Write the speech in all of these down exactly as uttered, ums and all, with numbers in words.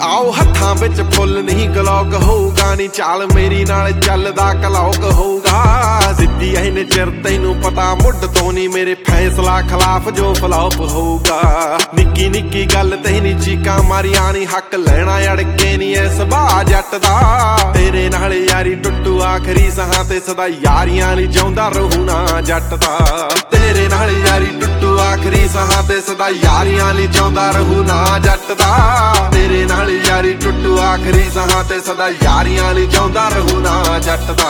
आओ हत्थां विच फुल नहीं गलौक होगा नी चाल मेरी नाल चलदा कलौक होगा जिद्दी इन्ने चिर तैनू पता मुड तो नहीं मेरे फैसला खिलाफ जो फ्लॉप होगा निक्की निक्की गल तैनी चीकां मारियां नी हक लैना अड़के नी ऐ सुभाऽ जट दा तेरे नाल यारी टुट्टू आखरी सहां ते सदा यारियां नी जाउंदा रहूं ना जट दा तेरे नाल यारी टुट्टू आखरी सहां ते सदा यारियां नी जाउंदा रहूं ना जट दा तेरे नाल यारी टुट्टू आखरी सहां ते सदा यारियां नी जाउंदा रहूं ना जट दा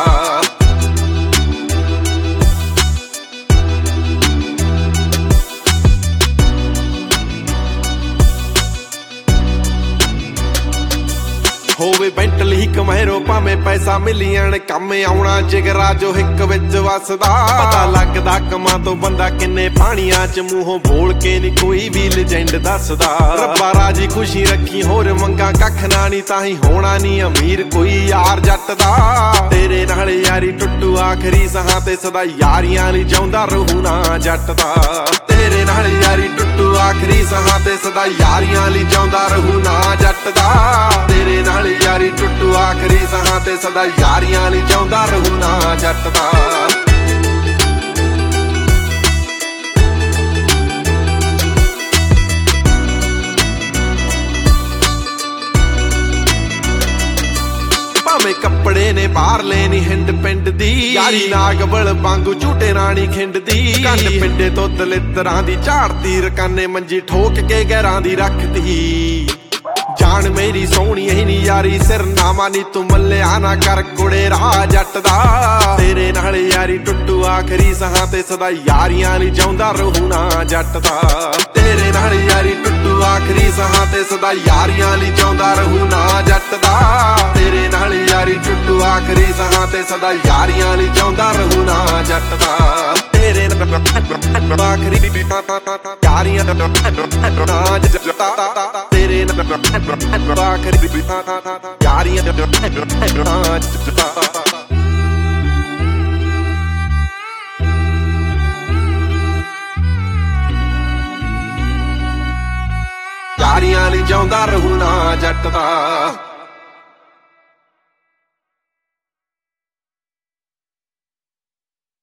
होवे बेंटली कमैरो भावें पैसा मिलियन कम आउणा जिगरा जो हिक विच वसदा पता लगदा कमां तो बंदा किन्ने पाणियां च मूंहों बोल के नी कोई भी लेजेंड दसदा रब्बा राजी खुशी रखी होर मंगा कख ना नी ताही होना नी अमीर कोई यार जट दा तेरे नाल यारी टुट्टू आखरी सहां ते सदा यारियां नी जाउंदा रहूं ना जट दा तेरे नाल यारी टुट्टू आखरी सहां ते सदा यारियां नी जाउंदा रहूं ना जट दा तेरे नाल यारी टुट्टू आखरी सहां ते सदा यारियां नी जाउंदा रहूं ना जट दा कपड़े ने बाहर लेनी हिंड पिंड दी यारी नागबल वांगू झूटे रानी खिंड दी कंड पिंडे तो दलितरां दी झाड़ती रकाने मंजी ठोक के गैरां दी रखदी जान मेरी सोहनी नी यारी सिरनामा नी तू मल्लिया ना कर कुड़े राह जट दा तेरे नाल यारी टुट्टू आखरी सहां ते सदा यारियां नी जाउंदा रहूं ना जट दा तेरे नाल यारी टुट्टू आखरी सहां ते सदा यारियां नी जाउंदा रहूं ना जट दा तेरे नाल यारी टुट्टू आखरी सहां ते सदा यारियां नी जाउंदा रहूं ना जट दा तेरे आखरी यारियां ना जट दा तेरे आखरी यारियां ना जट दा यारियां नी जाउंदा रहूं ना जट दा।